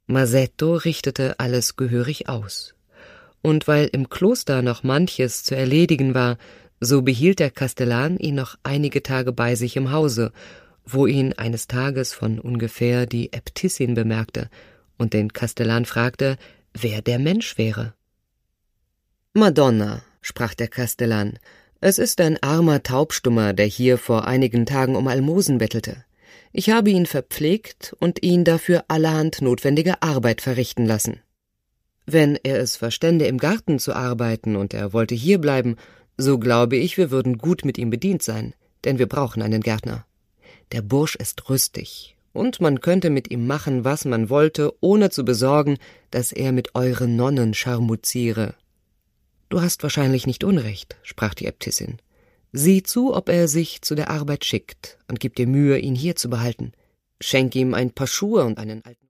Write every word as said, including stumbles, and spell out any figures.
Masetto richtete alles gehörig aus. Und weil im Kloster noch manches zu erledigen war, so behielt der Kastellan ihn noch einige Tage bei sich im Hause, wo ihn eines Tages von ungefähr die Äbtissin bemerkte und den Kastellan fragte, wer der Mensch wäre. »Madonna«, sprach der Kastellan, »es ist ein armer Taubstummer, der hier vor einigen Tagen um Almosen bettelte. Ich habe ihn verpflegt und ihn dafür allerhand notwendige Arbeit verrichten lassen. Wenn er es verstände, im Garten zu arbeiten und er wollte hierbleiben, so glaube ich, wir würden gut mit ihm bedient sein, denn wir brauchen einen Gärtner. Der Bursch ist rüstig, und man könnte mit ihm machen, was man wollte, ohne zu besorgen, dass er mit euren Nonnen scharmuziere.« »Du hast wahrscheinlich nicht Unrecht«, sprach die Äbtissin. »Sieh zu, ob er sich zu der Arbeit schickt, und gib dir Mühe, ihn hier zu behalten. Schenk ihm ein paar Schuhe und einen alten